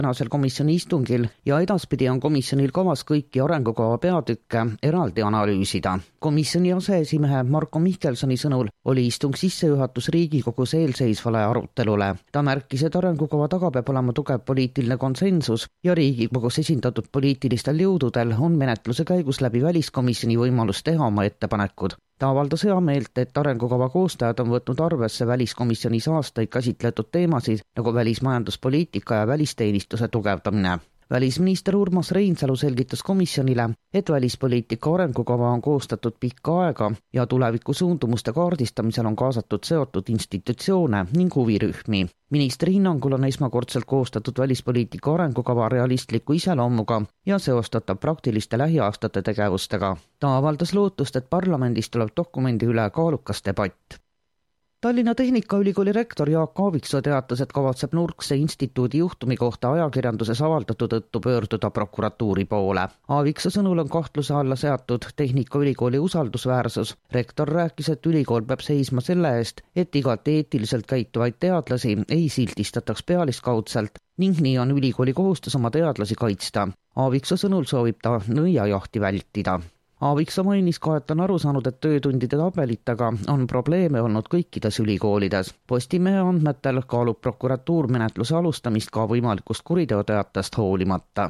tänasel komisjoni istungil ja edaspidi on komisjonil kavas kõiki arengukava peatükke eraldi analüüsida. Komisjoni aseesimehe Marko Mihkelsoni sõnul oli istung sissejuhatus Riigikogus eelseisvale arutelule. Ta märkis, et arengukava taga peab olema tugev poliitiline konsensus ja Riigikogus esindatud poliitilistel jõududel on menetluse käigus läbi väliskomisjoni võimalus teha oma ettepanekud. Ta avaldas hea meelt, et arengukava koostajad on võtnud arvesse väliskomisjonis aastaid käsitletud teemasid nagu välismajanduspoliitika ja välisteenistuse tugevdamine. Välisminister Urmas Reinsalu selgitas komisjonile, et välispoliitika arengukava on koostatud pikka aega ja tuleviku suundumuste kaardistamisel on kaasatud seotud institutsioone ning huvirühmi. Ministri hinnangul on esmakordselt koostatud välispoliitika arengukava realistliku iseloomuga ja seostatav praktiliste lähiaastate tegevustega. Ta avaldas lootust, et parlamendis tuleb dokumendi üle kaalukas debatt. Tallinna Tehnikaülikooli rektor Jaak Aaviksoo teatas, et kavatseb Nurkse instituudi juhtumi kohta ajakirjanduses avaldatud tõttu pöörduda prokuratuuri poole. Aaviksoo sõnul on kahtluse alla seatud Tehnikaülikooli usaldusväärsus. Rektor rääkis, et ülikool peab seisma selle eest, et igati eetiliselt käituvaid teadlasi ei siltistataks pealiskaudselt ning nii on ülikooli kohustus oma teadlasi kaitsta. Aaviksoo sõnul soovib ta nõiajahti vältida. Aaviksoo mainis ka, et on aru saanud, et töötundide tabelitega on probleeme olnud kõikides ülikoolides. Postimehe andmetel kaalub prokuratuur menetluse alustamist ka võimalikust kuriteoteatest hoolimata.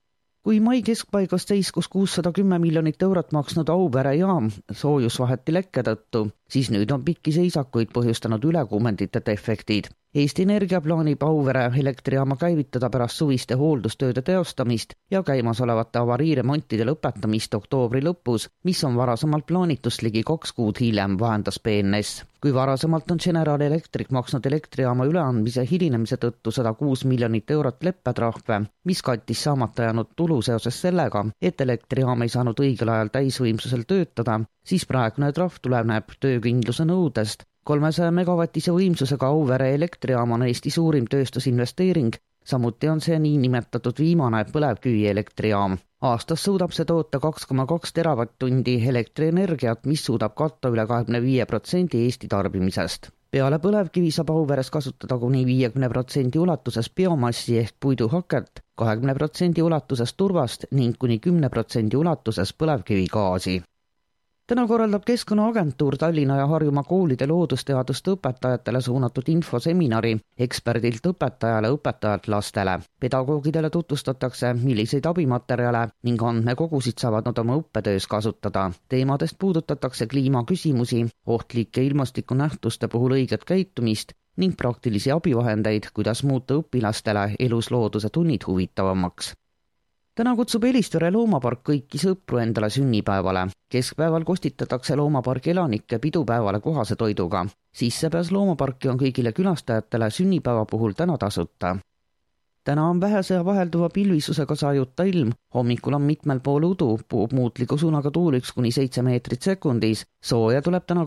Kui mai keskpaigast seiskus 610 miljonit eurot maksnud Auvere jaam soojusvaheti lekke tõttu, siis nüüd on pikki seisakuid põhjustanud ülekuumendite defektid. Eesti Energia plaanib Auvere elektrijaama käivitada pärast suviste hooldustööde teostamist ja käimasolevate avariiremontide lõpetamist oktoobri lõpus, mis on varasemalt plaanitust ligi 2 kuud hiljem, vahendas BNS. Kui varasemalt on General Electric maksnud elektrijaama üleandmise hilinemise tõttu 106 miljonit eurot leppetrahve, mis kattis saamata jäänud tulu seoses sellega, et elektrijaam ei saanud õigel ajal täisvõimsusel töötada, siis praegune trahv tuleneb töökindluse nõudest. 300 megavatise võimsusega Auvere elektrijaam on Eesti suurim tööstusinvesteering, samuti on see niinimetatud viimane põlevkivi elektrijaam. Aastas suudab see toota 2,2 teravatt-tundi elektrienergiat, mis suudab katta üle 25% Eesti tarbimisest. Peale põlevkivi saab Auveres kasutada kuni 50% ulatuses biomassi ehk puiduhaket, 20% ulatuses turvast ning kuni 10% ulatuses põlevkivigaasi. Täna korraldab Keskkonnaagentuur Tallinna ja Harjumaa koolide loodusteaduste õpetajatele suunatud infoseminari eksperdilt õpetajale, õpetajalt lastele. Pedagoogidele tutvustatakse, milliseid abimaterjale ning andmekogusid saavad nad oma õppetöös kasutada. Teemadest puudutatakse kliimaküsimusi, ohtlike ilmastikunähtuste puhul õiget käitumist ning praktilisi abivahendeid, kuidas muuta õpilastele elus looduse tunnid huvitavamaks. Täna kutsub Elistvere loomapark kõiki sõpru endale sünnipäevale. Keskpäeval kostitatakse loomapargi elanikke pidupäevale kohase toiduga. Sissepääs loomaparki on kõigile külastajatele sünnipäeva puhul täna tasuta. Täna on vähese ja vahelduva pilvisusega sajuta ilm. Hommikul on mitmel pool udu, puhub muutliku suunaga tuul 1–7 meetrit sekundis. Sooja tuleb täna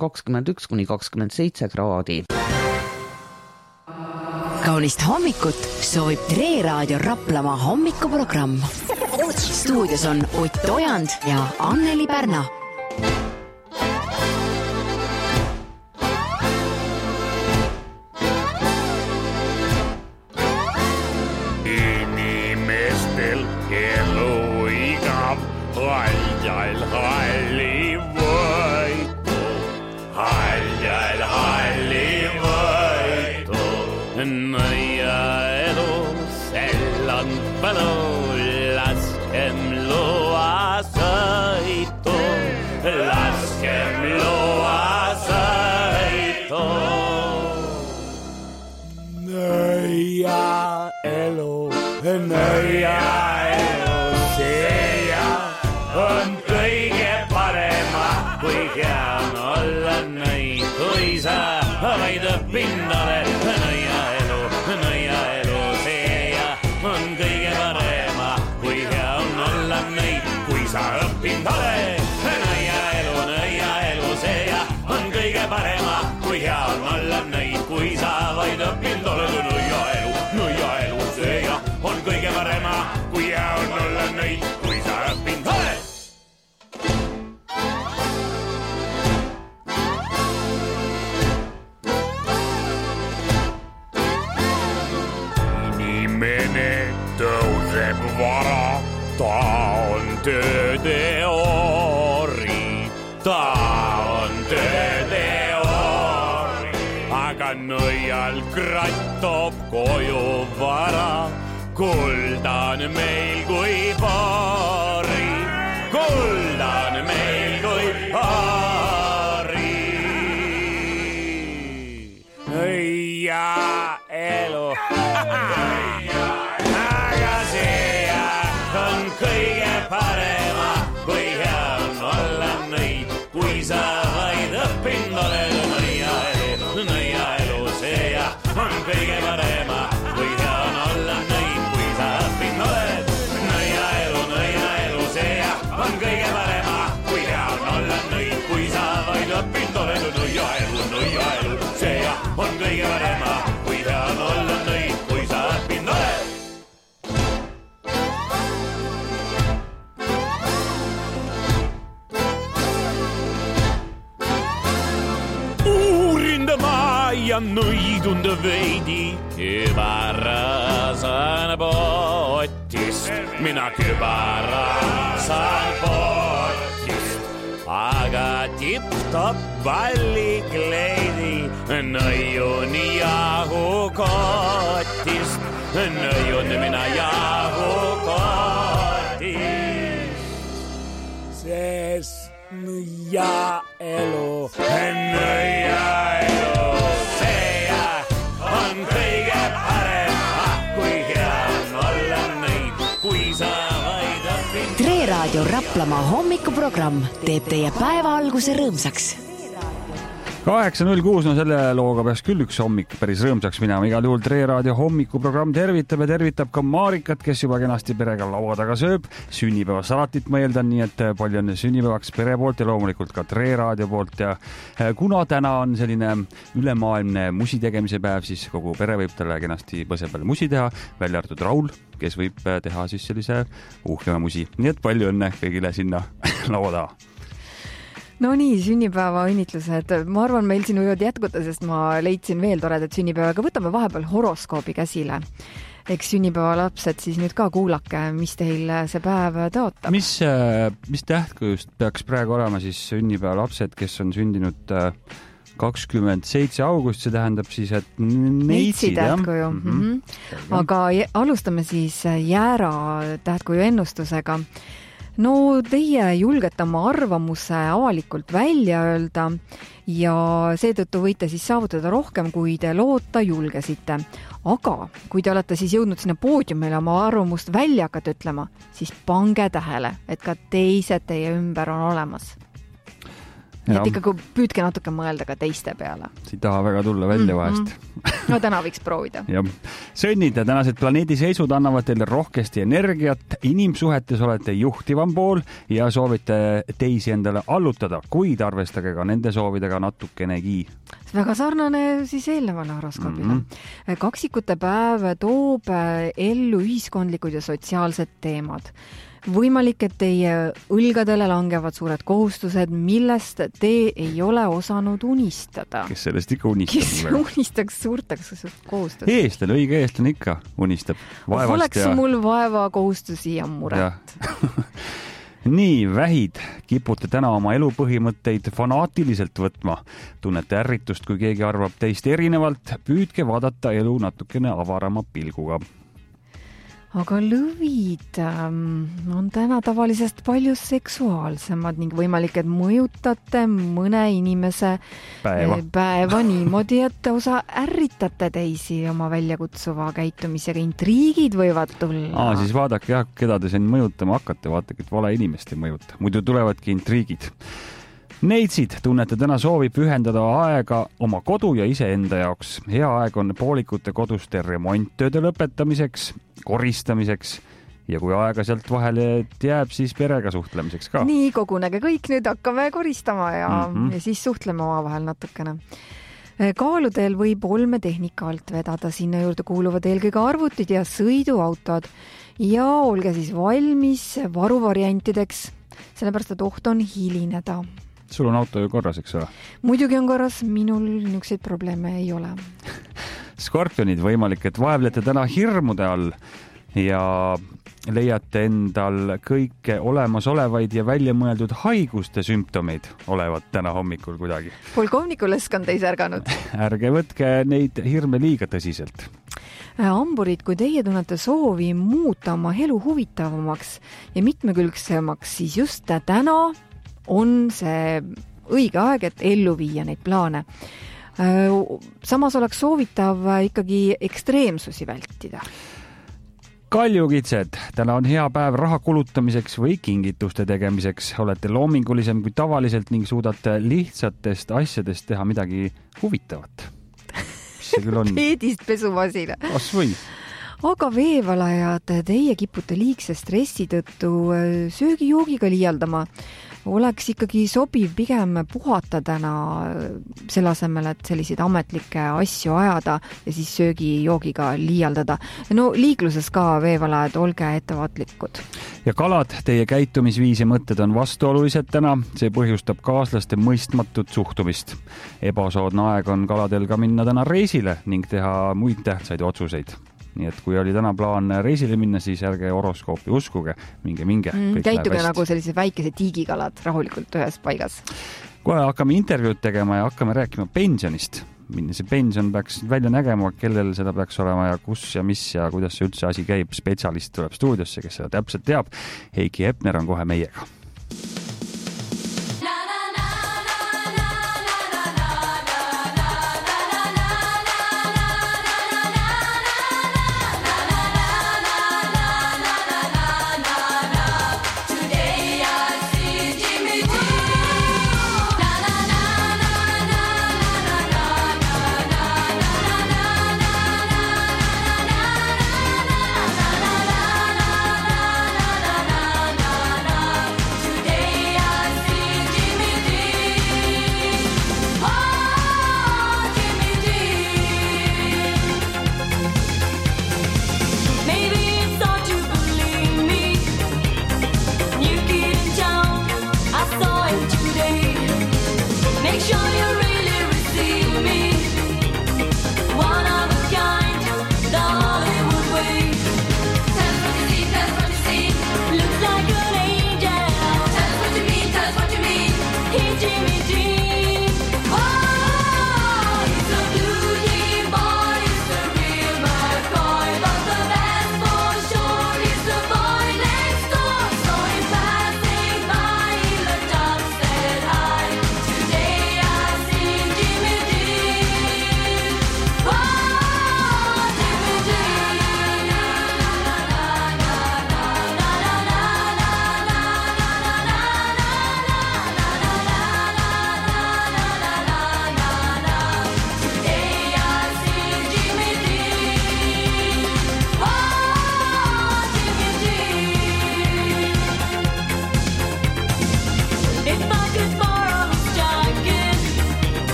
21–27 kraadi. Kaunist hommikut soovib Tre Raadio Raplamaa hommikuprogramm. Stuudios on Ott Ojand ja Anneli Pärna. Inimestel eluiga haljail halli võitu. Haljail halli võitu. Nõia elu sellan panu, laskem loa sõitu, laskem loa sõitu. Nõia elu, seia on kõige parema, kui hea on olla nõid, kui sa vaid õpindale. Sa õppind ole, nõia elu, seia on kõige parema, kui hea on olla nõid, kui sa vaid õppind ole. Nõia elu, seia on kõige parema, kui hea on tõuseb vara, ta on tööteoori, ta on tööteoori, aga nõial kratt toob koju vara, kuldan meil kui paari, kuldan meil kui paari. Ja elu, aga see on kõige parema, kui hea on olla nõid, kui sa vaid õppinud oled. Nõia elu, see on kõige parema, kui hea on olla nõid, kui sa õppinud oled. Nõia elu, see on kõige parema, kui hea on olla nõid, kui sa vaid õppinud oled. Nõia elu, see on kõige parema, kui hea on olla nõid, kui sa õppinud oled. Ja nõidund veidi kübarasan potist, mina kübarasan potist, aga tipp-topp ballikleidi nõiun jahukotist, nõiun mina jahukotist, sest nõia elu, nõia elu. Kõige parem, kui hea on olla nõid, kui sa vaid õpid. Tre Raadio Raplamaa hommikuprogramm teeb teie päeva alguse rõõmsaks. 8.06, no selle looga peaks küll üks hommik päris rõõmsaks minema. Igal juhul Tre Raadio hommikuprogramm tervitab ja tervitab ka Marikat, kes juba kenasti perega laua taga sööb. Sünnipäevasalatit ma eeldan, nii et palju õnne sünnipäevaks pere poolt ja loomulikult ka Tre Raadio poolt. Ja kuna täna on selline ülemaailmne musi tegemise päev, siis kogu pere võib talle kenasti põse peal musi teha, välja arvatud Raul, kes võib teha siis sellise uhkema musi. Nii et palju õnne kõigile sinna laua taha. No nii, sünnipäeva õnnitlused. Ma arvan, meil siin võivad jätkuda, sest ma leidsin veel toredat sünnipäeva, aga võtame vahepeal horoskoobi käsile. Eks sünnipäeva lapsed siis nüüd ka kuulake, mis teil see päev tõotab. Mis tähtkujust peaks praegu olema siis sünnipäeva lapsed, kes on sündinud 27. august, see tähendab siis, et neitsid, tähtkuju. Aga alustame siis jäära tähtkuju ennustusega. No teie julgete oma arvamuse avalikult välja öelda ja seetõttu võite siis saavutada rohkem, kui te loota julgesite. Aga kui te olete siis jõudnud sinna poodiumile oma arvamust välja hakata ütlema, siis pange tähele, et ka teised teie ümber on olemas. Nii et ikka püüdke natuke mõelda ka teiste peale. Ei taha väga tulla välja vahest. No täna võiks proovida. Sõnnid ja tänased planeediseisud annavad teile rohkesti energiat, inimsuhetes olete juhtivam pool ja soovite teisi endale allutada, kuid arvestage ka nende soovidega natukenegi. Väga sarnane siis eelnevale horoskoobile. Kaksikute päev toob ellu ühiskondlikud ja sotsiaalsed teemad. Võimalik, et teie õlgadele langevad suured kohustused, millest te ei ole osanud unistada. Kes sellest ikka unistab? Kes unistaks suurtaks kohustused? Eestlane, õige eestlane ikka unistab. Oleks mul vaeva kohustusi ja muret. Nii, vähid, kipute täna oma elupõhimõtteid fanaatiliselt võtma. Tunnete ärritust, kui keegi arvab teist erinevalt. Püüdke vaadata elu natukene avarama pilguga. Aga lõvid on täna tavalisest palju seksuaalsemad ning võimalik, et mõjutate mõne inimese päeva niimoodi, et osa ärritate teisi oma väljakutsuva käitumisega. Intriigid võivad tulla. Siis vaadake, keda te siin mõjutama hakkate, vaadake, et vale inimest ei mõjuta. Muidu tulevadki intriigid. Neitsid, tunnete täna soovi pühendada aega oma kodu ja iseenda jaoks. Hea aeg on poolikute koduste remonttööde lõpetamiseks, koristamiseks ja kui aega sealt vahele jääb, siis perega suhtlemiseks ka. Nii, kogunege kõik, nüüd hakkame koristama ja siis suhtleme omavahel natukene. Kaaludel võib olmetehnika alt vedada, sinna juurde kuuluvad eelkõige arvutid ja sõiduautod ja olge siis valmis varuvariantideks, sellepärast et oht on hilineda. Sul on auto ju korras, eks ole? Muidugi on korras, minul niisuguseid probleeme ei ole. Skorpionid, võimalik, et vaevlete täna hirmude all. ja leiate endal kõike olemasolevaid ja väljamõeldud haiguste sümptomeid olevat täna hommikul kuidagi. Polkovnikulesk on teis ärganud. Ärge võtke neid hirme liiga tõsiselt. Amburid, kui teie tunnete soovi muuta oma elu huvitavamaks ja mitmekülgsemaks, siis just täna on see õige aeg, et ellu viia neid plaane. Samas oleks soovitav ikkagi ekstreemsusi vältida. Kaljukitsed, täna on hea päev raha kulutamiseks või kingituste tegemiseks. Olete loomingulisem kui tavaliselt ning suudate lihtsatest asjadest teha midagi huvitavat. Mis see küll on? Peedist pesumasina. Kas või? Aga veevalajad, teie kipute liigse stressi tõttu söögijoogiga liialdama. Oleks ikkagi sobiv pigem puhata täna selle asemel, et selliseid ametlikke asju ajada ja siis söögijoogiga liialdada. No liikluses ka veevalajad, olge ettevaatlikud. Ja kalad, teie käitumisviis ja mõtted on vastuolulised täna. See põhjustab kaaslaste mõistmatut suhtumist. Ebasoodne aeg on kaladel ka minna täna reisile ning teha muid tähtsaid otsuseid. Nii et kui oli täna plaan reisile minna, siis ärge horoskoopi uskuge, minge. Käituge nagu sellised väikesed tiigikalad rahulikult ühes paigas. Kohe hakkame intervjuud tegema ja hakkame rääkima pensionist. Milline see pension peaks välja nägema, kellel seda peaks olema ja kus ja mis ja kuidas see üldse asi käib. Spetsialist tuleb stuudiosse, kes seda täpselt teab. Heiki Hepner on kohe meiega.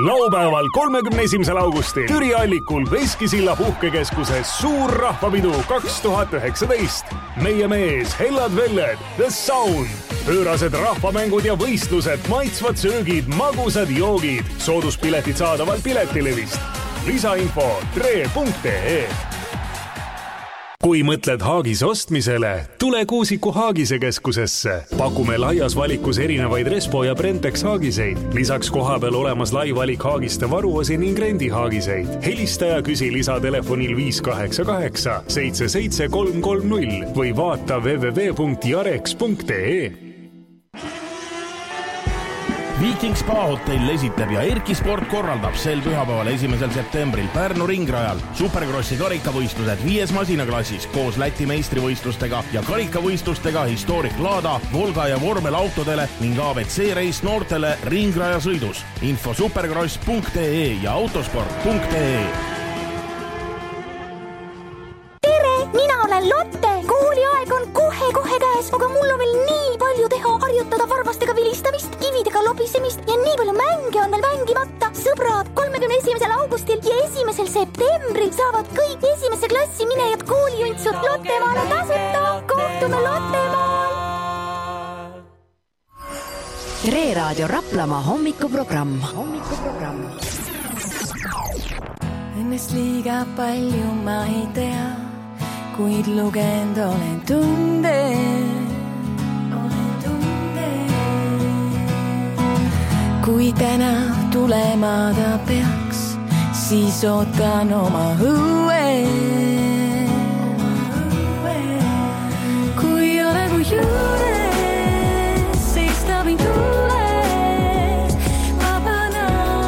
Laupäeval 31. augustil Türi Allikul Veskisilla puhkekeskuses suur rahvapidu 2019. Meie mees Hellad Velled, The Sound, pöörased rahvamängud ja võistlused, maitsvad söögid, magusad joogid, sooduspiletid saadaval Piletilevist. Lisainfo tre.ee. Kui mõtled Haagis ostmisele, tule Kuusiku Haagise keskusesse. Pakume laias valikus erinevaid Respo ja Brentex haagiseid. Lisaks kohapeal olemas lai valik haagiste varuosi ning rendi haagiseid. Helista ja küsi lisatelefonil 588 77330 või vaata www.jarex.ee. Viking Spa hotell esitab ja Erki Sport korraldab sel pühapäeval 1. septembril Pärnu ringrajal Superkrossi karikavõistlused 5 masinaklassis koos Läti meistrivõistlustega ja karikavõistlustega Historic Lada, Volga ja vormelautodele ning ABC reis noortele ringraja sõidus. Info superkross.ee ja autosport.ee. Tere, mina olen Lotte. Kooliaeg on kohe käes, aga mul on veel nii palju teha, harjutada varvastega vilistamist, kividega lobisemist ja nii palju mänge on veel mängimata. Sõbrad, 31. augustil ja 1. septembril saavad kõik 1. klassi minejad kooliuntsud Lottemaale tasuta. Kohtume Lottemaal! Tre Raadio Raplamaa hommikuprogramm. Ennest liiga palju ma ei tea, kuid lugend olen tunde. Kui täna tulema ta peaks, siis ootan oma õue. Kui ole mu juures, siis ta mind tules, vabana.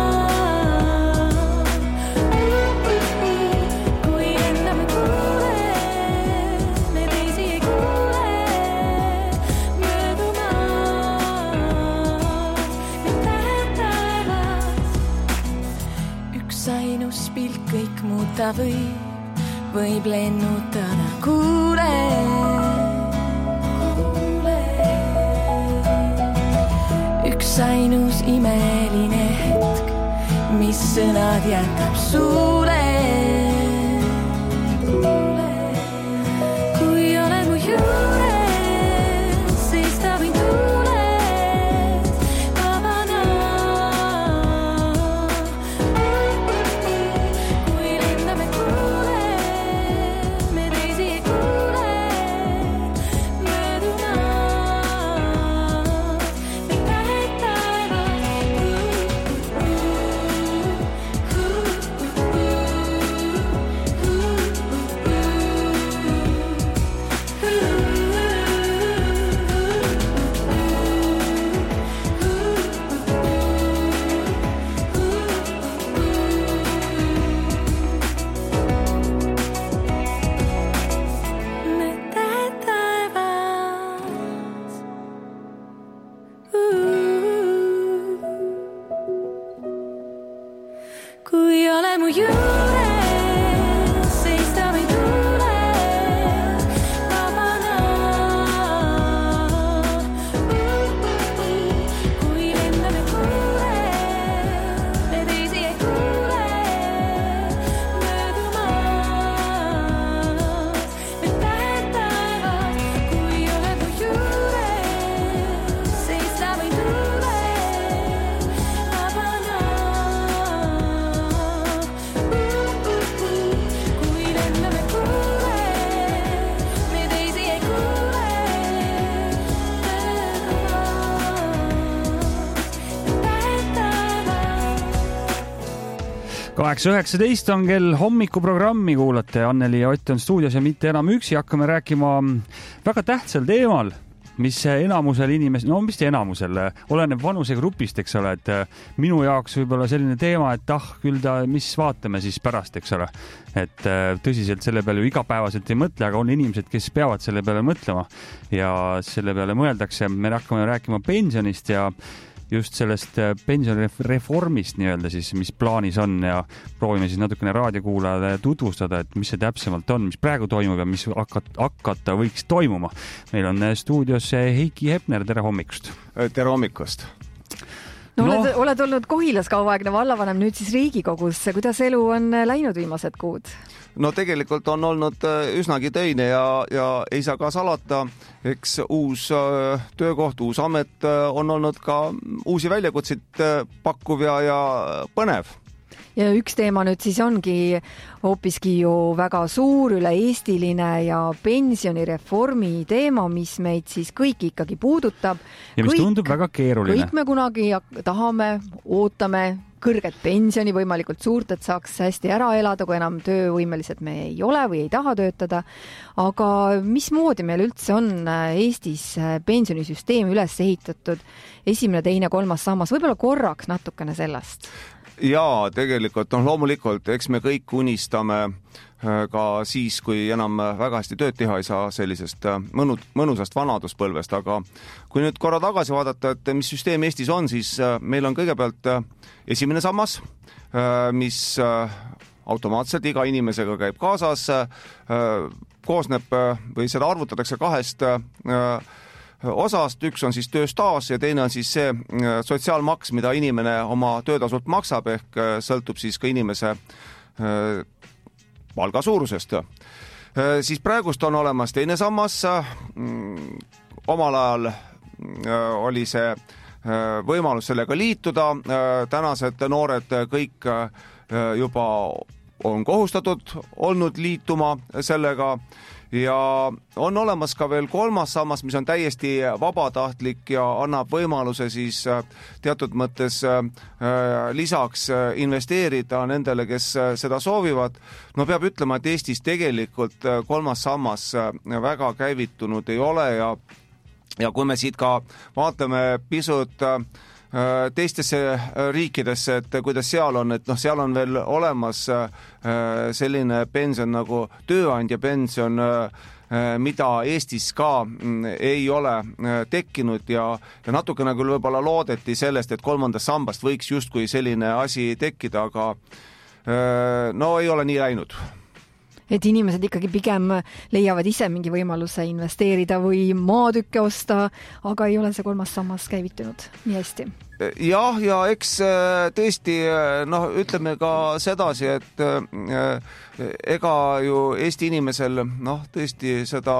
Kui enne me kuule, me teisi ei kuule, möödumas, üks ainus pilt kõik muuta võib lennutada, kuule. Üks ainus imeline hetk, mis sõnad jätab suule. Kui ole mu juures, siis ta mind tules, vabana. Kui lendame kuule, me teisi ei kuule, möödumas, ning tähed taevas. Kui ole mu juures, siis ta mind tules, vabana. Kui lendame kuule, me teisi ei kuule, möödumas, me tähed taevas. Kui ole mu juures, siis ta mind tules, vabana. Kui lendame kuule, me teisi ei kuule, tähed taevas. 8.19 on kell, hommikuprogrammi kuulate. Anneli ja Ott on stuudios ja mitte enam üksi. Hakkame rääkima väga tähtsal teemal, mis enamusel inimesel, no mis enamusel, oleneb vanusegrupist, eks ole, et minu jaoks võib-olla selline teema, et küll ta, mis vaatame siis pärast, eks ole. Et tõsiselt selle peale ju igapäevaselt ei mõtle, aga on inimesed, kes peavad selle peale mõtlema ja selle peale mõeldakse. Me hakkame rääkima pensionist ja just sellest pensionireformist nii-öelda siis, mis plaanis on ja proovime siis natukene raadiokuulajale tutvustada, et mis see täpsemalt on, mis praegu toimub ja mis hakata võiks toimuma. Meil on stuudios Heiki Hepner, tere hommikust! Tere hommikust! Oled olnud Kohilas kauaaegne vallavanem, nüüd siis Riigikogus. Kuidas elu on läinud viimased kuud? No tegelikult on olnud üsnagi töine ja ei saa ka salata, eks uus töökoht, uus amet on olnud ka uusi väljakutseid pakkuv ja põnev. Ja üks teema nüüd siis ongi hoopiski ju väga suur üle-eestiline ja pensionireformi teema, mis meid siis kõik ikkagi puudutab. Ja mis tundub väga keeruline. Kõik me kunagi tahame, ootame kõrget pensioni, võimalikult suurt, et saaks hästi ära elada, kui enam töövõimelised me ei ole või ei taha töötada. Aga mismoodi meil üldse on Eestis pensionisüsteem üles ehitatud? Esimene, teine, kolmas sammas, võib-olla korraks natukene sellest? Jaa, tegelikult loomulikult, eks me kõik unistame ka siis, kui enam väga hästi tööd teha ei saa sellisest mõnusast vanaduspõlvest, aga kui nüüd korra tagasi vaadata, et mis süsteem Eestis on, siis meil on kõigepealt esimene sammas, mis automaatselt iga inimesega käib kaasas, koosneb või seda arvutatakse kahest osast, üks on siis tööstaaž ja teine on siis see sotsiaalmaks, mida inimene oma töötasult maksab, ehk sõltub siis ka inimese palga suurusest. Siis praegust on olemas teine sammas, omal ajal oli see võimalus sellega liituda, tänased noored kõik juba on kohustatud olnud liituma sellega. Ja on olemas ka veel kolmas sammas, mis on täiesti vabatahtlik ja annab võimaluse siis teatud mõttes lisaks investeerida nendele, kes seda soovivad. No peab ütlema, et Eestis tegelikult kolmas sammas väga käivitunud ei ole ja kui me siit ka vaatame pisut teistesse riikidesse, et kuidas seal on, et seal on veel olemas selline pension nagu tööandja pension, mida Eestis ka ei ole tekkinud ja natukene küll võib-olla loodeti sellest, et kolmandast sambast võiks justkui selline asi tekkida, aga ei ole nii läinud. Et inimesed ikkagi pigem leiavad ise mingi võimaluse investeerida või maatükke osta, aga ei ole see kolmas sammas käivitunud nii hästi. Jah, ja eks tõesti, ütleme ka sedasi, et ega ju Eesti inimesel tõesti seda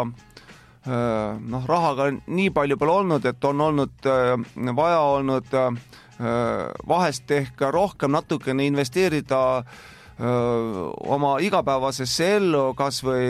rahaga nii palju pole olnud, et on olnud vaja olnud vahest ehk rohkem natukene investeerida oma igapäevasesse ellu, kas või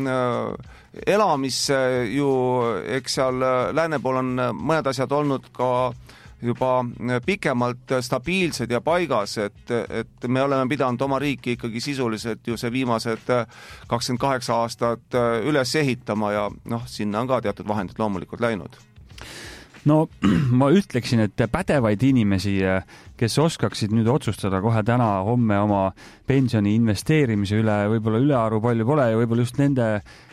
elamisse ju, eks seal lääne pool on mõned asjad olnud ka juba pikemalt stabiilsed ja paigas, et me oleme pidanud oma riiki ikkagi sisuliselt ju see viimased 28 aastat üles ehitama ja sinna on ka teatud vahendid loomulikult läinud. No ma ütleksin, et pädevaid inimesi, kes oskaksid nüüd otsustada kohe täna, homme oma pensioni investeerimise üle, võib-olla ülearu palju pole ja võib-olla just nende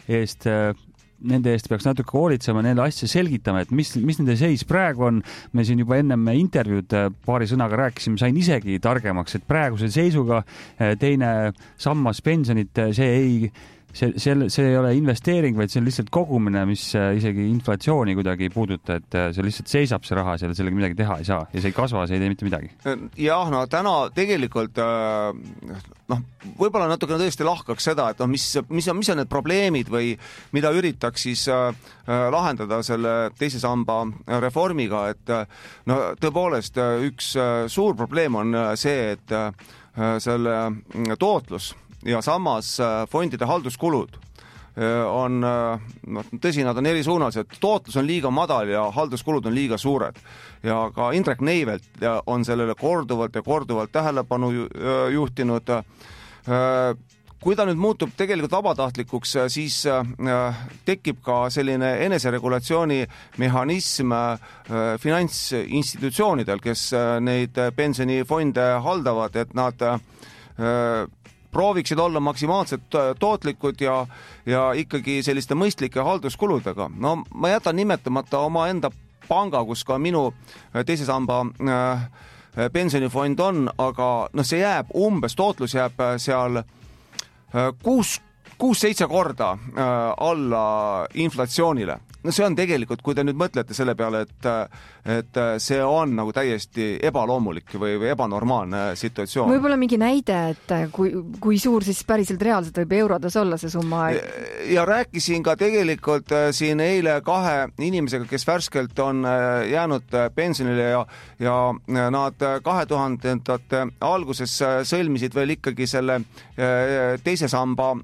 eest peaks natuke hoolitsema, neile asja selgitama, et mis nende seis praegu on. Me siin juba ennem intervjuud paari sõnaga rääkisime, sain isegi targemaks, et praeguse seisuga teine sammas pensionit, see ei ole investeering, vaid see on lihtsalt kogumine, mis isegi inflatsiooni kuidagi ei puuduta, et see lihtsalt seisab see raha, sellega midagi teha ei saa ja see ei kasva, see ei tee mitte midagi. Jah, täna tegelikult võib-olla natukene tõesti lahkaks seda, et mis on need probleemid või mida üritaks siis lahendada selle teise samba reformiga, et tõepoolest üks suur probleem on see, et selle tootlus ja samas fondide halduskulud on, tõsi, nad on erisuunalised, tootlus on liiga madal ja halduskulud on liiga suured. Ja ka Indrek Neivelt on sellele korduvalt ja korduvalt tähelepanu juhtinud. Kui ta nüüd muutub tegelikult vabatahtlikuks, siis tekib ka selline eneseregulatsiooni mehhanism finantsinstitutsioonidel, kes neid pensionifonde haldavad, et nad prooviksid olla maksimaalselt tootlikud ja ikkagi selliste mõistlike halduskuludega. Ma jätan nimetamata oma enda panga, kus ka minu teise samba pensionifond on, aga see jääb umbes, tootlus jääb seal 6-7 korda alla inflatsioonile. no see on tegelikult, kui te nüüd mõtlete selle peale, et see on nagu täiesti ebaloomulik või ebanormaalne situatsioon. Võib-olla mingi näide, et kui suur siis päriselt reaalselt võib eurodes olla see summa? Ja rääkisin ka tegelikult siin eile 2 inimesega, kes värskelt on jäänud pensionile ja nad 2000-ndate alguses sõlmisid veel ikkagi selle teise samba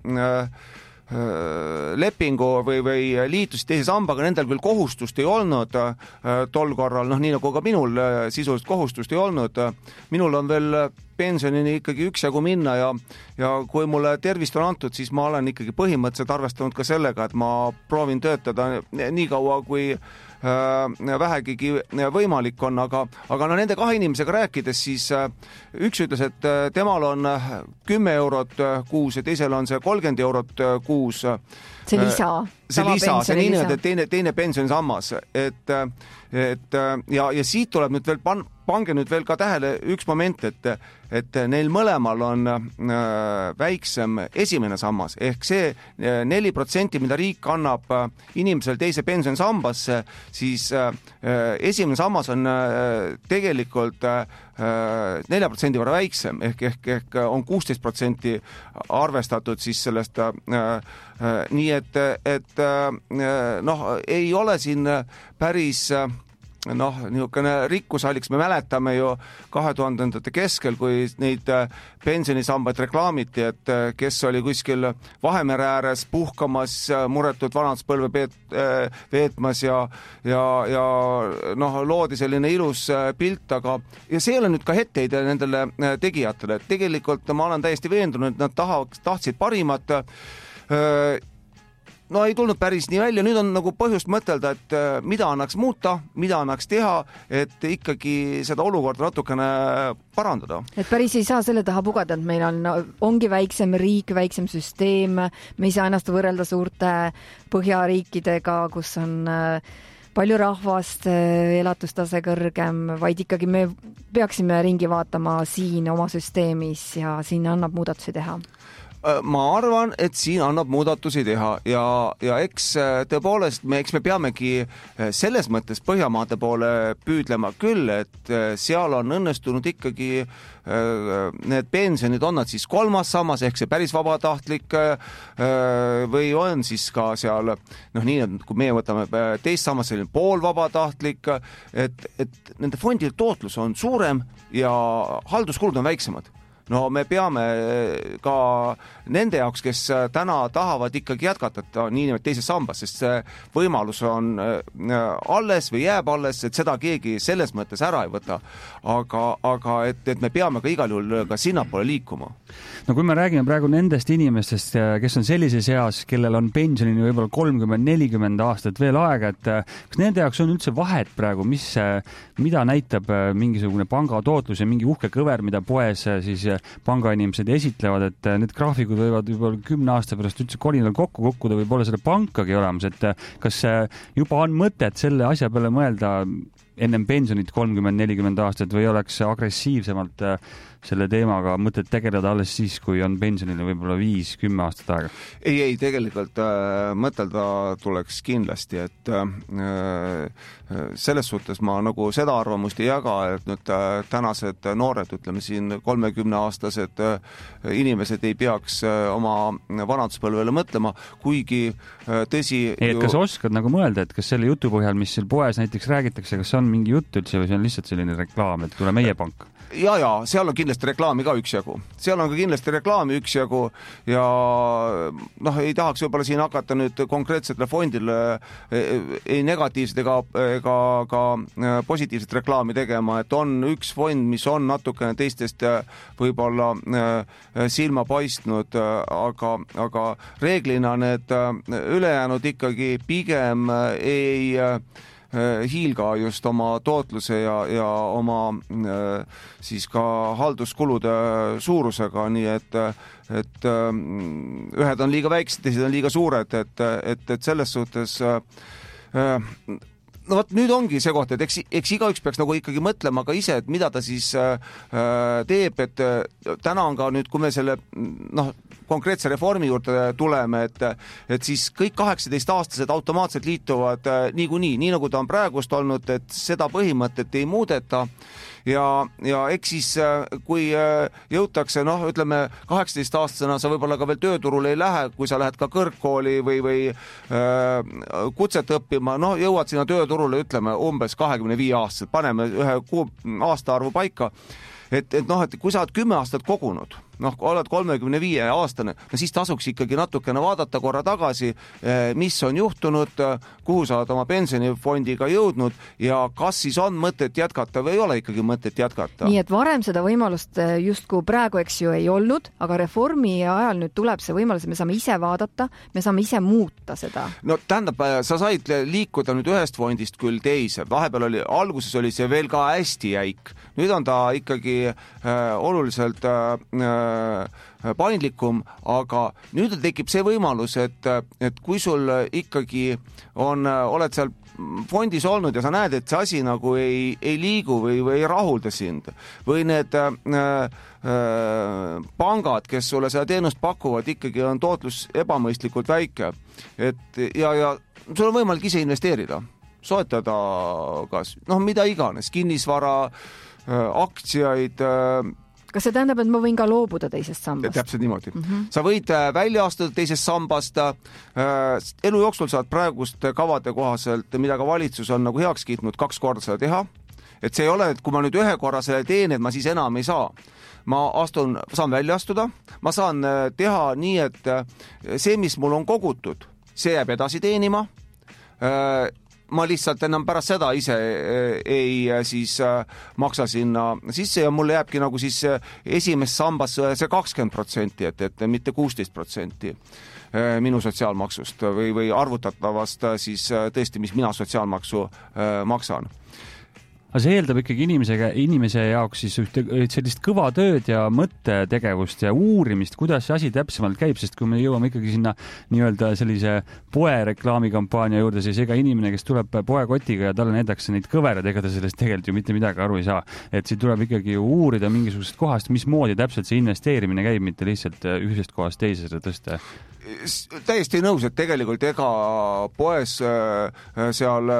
lepingu või liitusid teise sambaga, nendel küll kohustust ei olnud tol korral, nii nagu ka minul sisuliselt kohustust ei olnud. Minul on veel pensionini ikkagi üksjagu minna ja kui mulle tervist on antud, siis ma olen ikkagi põhimõtteliselt arvestanud ka sellega, et ma proovin töötada nii kaua, kui vähegigi võimalik on, aga nende 2 inimesega rääkides, siis üks ütles, et temal on 10 eurot kuus ja teisel on see 30 eurot kuus. See lisa. See nii nimelt, et teine pensionisammas. Ja siit tuleb nüüd veel, pange nüüd veel ka tähele üks moment, et neil mõlemal on väiksem esimene sammas, ehk see 4%, mida riik annab inimesel teise pensionisambasse, siis esimene sammas on tegelikult 4% võrra väiksem, ehk on 16% arvestatud siis sellest, nii et ei ole siin päris niisugune rikkusalliks. Me mäletame ju 2000-ndate keskel, kui neid pensionisambaid reklaamiti, et kes oli kuskil Vahemere ääres puhkamas, muretult vanaduspõlve veetmas ja loodi selline ilus pilt, aga ja see ei ole nüüd ka etteheide nendele tegijatele, et tegelikult ma olen täiesti veendunud, et nad tahtsid parimat. Ei tulnud päris nii välja, nüüd on nagu põhjust mõtelda, et mida annaks muuta, mida annaks teha, et ikkagi seda olukorda natukene parandada. Et päris ei saa selle taha pugada, et meil ongi väiksem riik, väiksem süsteem, me ei saa ennast võrrelda suurte põhjariikidega, kus on palju rahvast, elatustase kõrgem, vaid ikkagi me peaksime ringi vaatama siin oma süsteemis ja siin annab muudatusi teha. Ma arvan, et siin annab muudatusi teha ja eks tõepoolest me peamegi selles mõttes Põhjamaade poole püüdlema küll, et seal on õnnestunud ikkagi need pensionid, on nad siis 3. sammas ehk see päris vabatahtlik või on siis ka seal nii, et kui meie võtame teist sammas selline poolvabatahtlik, et nende fondide tootlus on suurem ja halduskulud on väiksemad. Me peame ka nende jaoks, kes täna tahavad ikkagi jätkata nii nimelt teises sambas, sest see võimalus on alles või jääb alles, et seda keegi selles mõttes ära ei võta. Aga et me peame ka igal juhul ka sinnapoole liikuma. Kui me räägime praegu nendest inimestest, kes on sellises eas, kellel on pensionini võib-olla 30-40 aastat veel aega, et kas nende jaoks on üldse vahet praegu, mida näitab mingisugune pangatootlus ja mingi uhke kõver, mida poes siis pangainimesed esitlevad, et need graafikud võivad juba 10 aasta pärast üldse kolinal kokku kukkuda, võib olla selle pankagi olemas, et kas juba on mõtet selle asja peale mõelda ennem pensionit 30-40 aastat või oleks agressiivsemalt selle teemaga mõtet tegeleda alles siis, kui on pensionile võib-olla 5-10 aastat aega? Ei, tegelikult mõtelda tuleks kindlasti, et selles suhtes ma nagu seda arvamust ei jaga, et nüüd tänased noored, ütleme siin 30-aastased inimesed ei peaks oma vanaduspõlvele mõtlema, kuigi tõsi... Kas oskad nagu mõelda, et kas selle jutu põhjal, mis seal poes näiteks räägitakse, kas on mingi jutt üldse või see on lihtsalt selline reklaam, et tule meie pank? Ja, seal on kindlasti reklaami ka üksjagu. Seal on ka kindlasti reklaami üksjagu ja ei tahaks võib-olla siin hakata nüüd konkreetsetele fondile ei negatiivset ega ka positiivset reklaami tegema, et on üks fond, mis on natukene teistest võib-olla silma paistnud, aga reeglina need ülejäänud ikkagi pigem ei hiilga just oma tootluse ja oma siis ka halduskulude suurusega, nii et ühed on liiga väiksed, teised on liiga suured, et selles suhtes nüüd ongi see koht, et eks igaüks peaks nagu ikkagi mõtlema ka ise, et mida ta siis teeb, et täna on ka nüüd, kui me selle konkreetse reformi juurde tuleme, et siis kõik 18-aastased automaatselt liituvad niikuinii, nii nagu ta on praegust olnud, et seda põhimõtet ei muudeta ja eks siis, kui jõutakse, ütleme 18-aastasena sa võib-olla ka veel tööturule ei lähe, kui sa lähed ka kõrgkooli või kutset õppima, jõuad sinna tööturule, ütleme umbes 25-aastaselt, paneme ühe aastaarvu paika, et kui sa oled 10 aastat kogunud, oled 35-aastane, siis tasuks ikkagi natukene vaadata korra tagasi, mis on juhtunud, kuhu sa oled oma pensionifondiga jõudnud ja kas siis on mõtet jätkata või ei ole ikkagi mõtet jätkata. Nii et varem seda võimalust justkui praegu, eks ju, ei olnud, aga reformi ajal nüüd tuleb see võimalus, me saame ise vaadata, me saame ise muuta seda. No tähendab, sa said liikuda nüüd ühest fondist küll teise, vahepeal alguses oli see veel ka hästi jäik, nüüd on ta ikkagi oluliselt paindlikum, aga nüüd tekib see võimalus, et kui sul ikkagi oled seal fondis olnud ja sa näed, et see asi nagu ei liigu või ei rahulda sind või need pangad, kes sulle seda teenust pakuvad, ikkagi on tootlus ebamõistlikult väike, ja sul on võimalik ise investeerida, soetada kas mida iganes, kinnisvara, aktsiaid. Kas see tähendab, et ma võin ka loobuda teisest sambast? Täpselt niimoodi. Sa võid välja astuda teisest sambast, elu jooksul saad praegust kavade kohaselt, mida ka valitsus on nagu heaks kiitnud, 2 korda seda teha. Et see ei ole, et kui ma nüüd 1 korra selle teen, et ma siis enam ei saa. Ma saan välja astuda, ma saan teha nii, et see, mis mul on kogutud, see jääb edasi teenima. Ma lihtsalt enam pärast seda ise ei siis maksa sinna sisse ja mulle jääbki nagu siis esimest sambas see 20%, et mitte 16% minu sotsiaalmaksust või arvutatavast siis tõesti, mis mina sotsiaalmaksu maksan. Aga see eeldab ikkagi inimese jaoks siis sellist kõva tööd ja mõttetegevust ja uurimist, kuidas see asi täpsemalt käib, sest kui me jõuame ikkagi sinna nii-öelda sellise poe reklaamikampaania juurde, siis ega inimene, kes tuleb poekotiga ja talle näidakse neid kõverad, ega ta sellest tegelikult ju mitte midagi aru ei saa. Et siin tuleb ikkagi uurida mingisugusest kohast, mismoodi täpselt see investeerimine käib, mitte lihtsalt ühest kohast teisest tõsta. Täiesti nõus, et tegelikult ega poes seal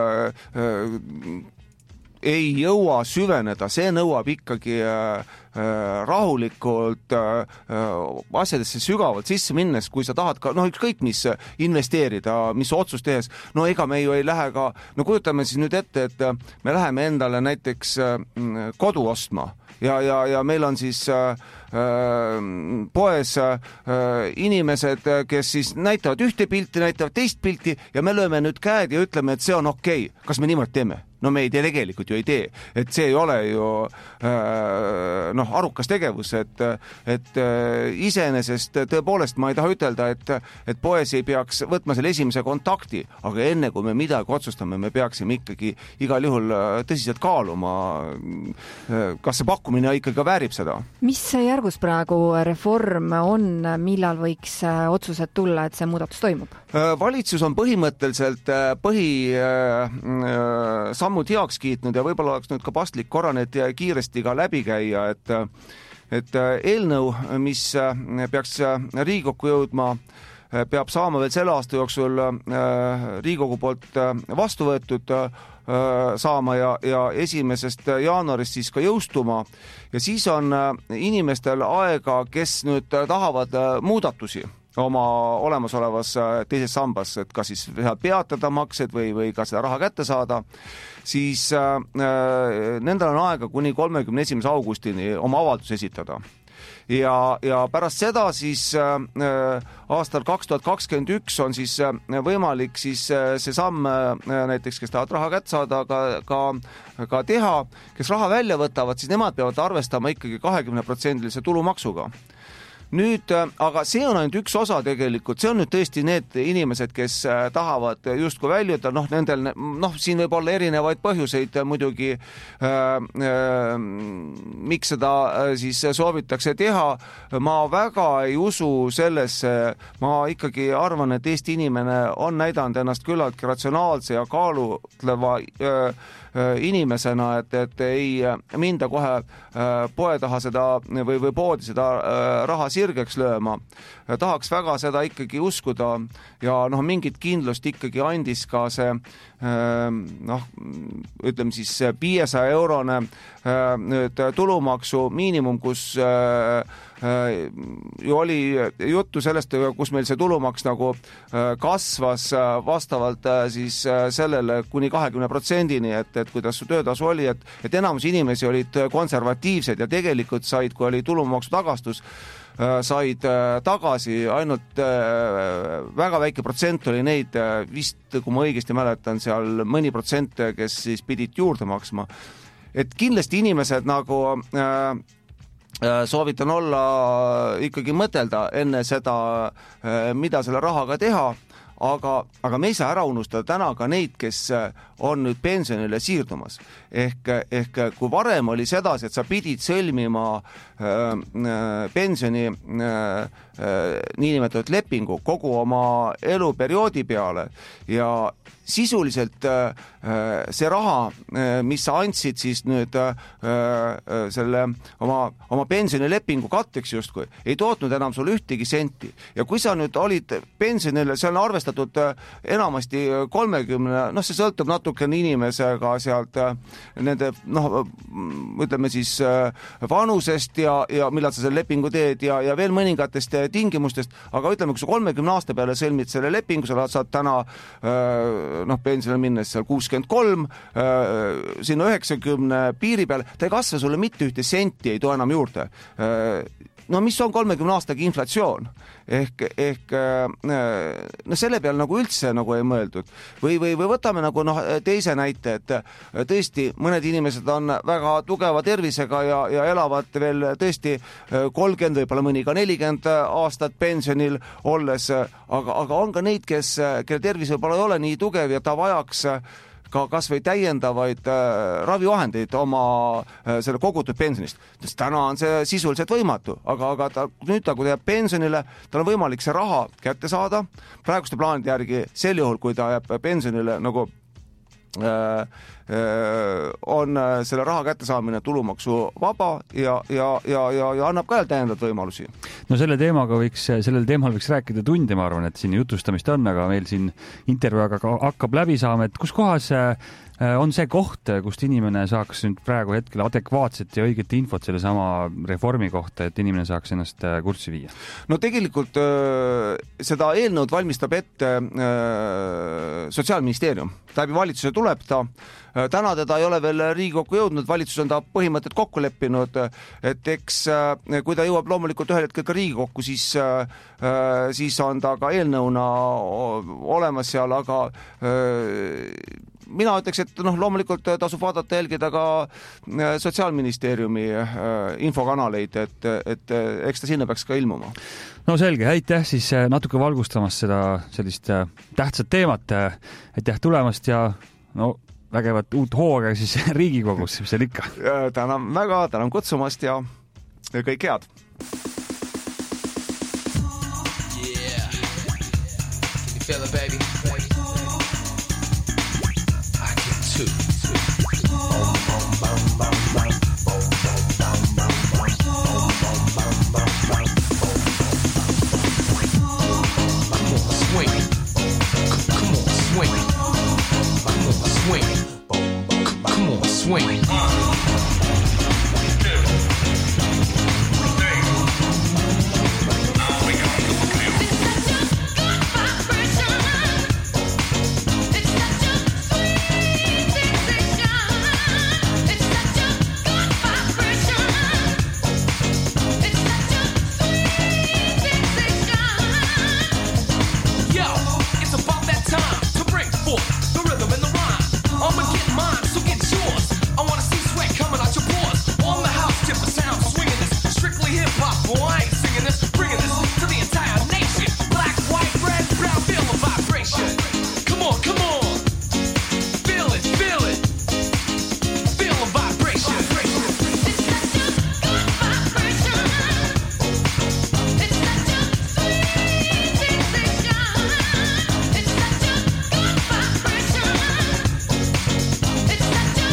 ei jõua süveneda, see nõuab ikkagi rahulikult asjadesse sügavalt sisse minnes, kui sa tahad ka, ükskõik mis investeerida, mis otsus tehes, ega me ju ei lähe ka, kujutame siis nüüd ette, et me läheme endale näiteks kodu ostma ja meil on siis poes inimesed, kes siis näitavad ühte pilti, näitavad teist pilti ja me lööme nüüd käed ja ütleme, et see on okei. Kas me niimoodi teeme? No me ei tee, tegelikult ju ei tee, et see ei ole ju arukas tegevus, et iseenesest tõepoolest ma ei taha ütelda, et poes ei peaks võtma selle esimese kontakti, aga enne kui me midagi otsustame, me peaksime ikkagi igal juhul tõsiselt kaaluma, kas see pakkumine ikkagi väärib seda. Mis järgus praegu reform on, millal võiks otsused tulla, et see muudatus toimub? Valitsus on põhimõtteliselt sammud heaks kiitnud ja võib-olla oleks nüüd ka paslik korra need kiiresti ka läbi käia, et eelnõu, mis peaks Riigikokku jõudma, peab saama veel selle aasta jooksul Riigikogu poolt vastu võetud saama ja 1. jaanuarist siis ka jõustuma ja siis on inimestel aega, kes nüüd tahavad muudatusi oma olemasolevas teises sambas, et kas siis peatada maksed või ka seda raha kätte saada, siis nendel on aega kuni 31. augustini oma avaldus esitada. Ja pärast seda siis aastal 2021 on siis võimalik siis see samm näiteks, kes tahavad raha kätte saada, ka teha, kes raha välja võtavad, siis nemad peavad arvestama ikkagi 20% tulumaksuga. Nüüd, aga see on ainult üks osa tegelikult, see on nüüd tõesti need inimesed, kes tahavad justkui väljuda, nendel, siin võib olla erinevaid põhjuseid muidugi, miks seda siis soovitakse teha, ma väga ei usu sellesse, ma ikkagi arvan, et Eesti inimene on näidanud ennast küllaltki ratsionaalse ja kaalutleva inimesena, et ei minda kohe poe taha seda või poodi seda raha sirgeks lööma. Tahaks väga seda ikkagi uskuda ja mingit kindlust ikkagi andis ka see ütleme siis 500-eurone nüüd tulumaksu miinimum, kus ju oli juttu sellest, kus meil see tulumaks nagu kasvas vastavalt siis sellele kuni 20%-ni, et kuidas su töötasu oli, et enamus inimesi olid konservatiivsed ja tegelikult said, kui oli tulumaksu tagastus, said tagasi ainult väga väike protsent oli neid, vist kui ma õigesti mäletan, seal mõni protsent, kes siis pidid juurde maksma. Et kindlasti inimesed nagu soovitan olla ikkagi mõtelda enne seda, mida selle rahaga teha, aga me ei saa ära unustada täna ka neid, kes on nüüd pensionile siirdumas. Ehk kui varem oli sedasi, et sa pidid sõlmima pensioni niinimetatud lepingu kogu oma eluperioodi peale ja sisuliselt see raha, mis sa andsid siis nüüd selle oma pensionilepingu katteks justkui, ei tootnud enam sul ühtegi senti. Ja kui sa nüüd olid pensionile, see on arvestatud enamasti 30, see sõltub natukene inimesega sealt nende, ütleme siis vanusest ja millal sa selle lepingu teed ja veel mõningatest tingimustest, aga ütleme, kui sa 30 aasta peale sõlmid selle lepingu, sa saad täna pensionile minnes seal 63, sinna 90 piiri peal, ta ei kasva sulle mitte ühte senti, ei too enam juurde. Mis on 30 aastaga inflatsioon? Ehk selle peal nagu üldse nagu ei mõeldud. Või võtame nagu teise näite, et tõesti mõned inimesed on väga tugeva tervisega ja elavad veel tõesti 30, võib-olla mõni ka 40 aastat pensionil olles, aga on ka neid, kelle tervis võib-olla ei ole nii tugev ja ta vajaks ka kas või täiendavaid ravivahendeid oma selle kogutud pensionist. Täna on see sisuliselt võimatu, aga nüüd kui ta jääb pensionile, tal on võimalik see raha kätte saada. Praeguste plaanide järgi sel juhul, kui ta jääb pensionile nagu on selle raha kättesaamine tulumaksu vaba ja annab ka täiendavat võimalusi. Sellel teemal võiks rääkida tunde, ma arvan, et siin jutustamist on, aga meil siin intervjuuga hakkab läbi saama, et kus kohas on see koht, kust inimene saaks nüüd praegu hetkel adekvaatset ja õiget infot selle sama reformi kohta, et inimene saaks ennast kurssi viia? Tegelikult seda eelnõud valmistab ette Sotsiaalministeerium. Läbi valitsuse tuleb ta. Täna teda ei ole veel Riigikokku jõudnud, valitsus on ta põhimõtted kokku leppinud, et eks kui ta jõuab loomulikult ühel hetkel ka Riigikokku, siis on ta ka eelnõuna olemas seal, aga mina ütleks, et loomulikult tasub vaadata jälgida ka Sotsiaalministeeriumi infokanaleid, et eks ta sinna peaks ka ilmuma. Selge, aitäh siis natuke valgustamast seda sellist tähtsat teemat. Aitäh tulemast ja vägevat uut hooga siis Riigikogus, mis seal ikka. Tänan väga, tänan kutsumast ja kõik head. Yeah. Can you feel it, baby? I can too. Swing. It's such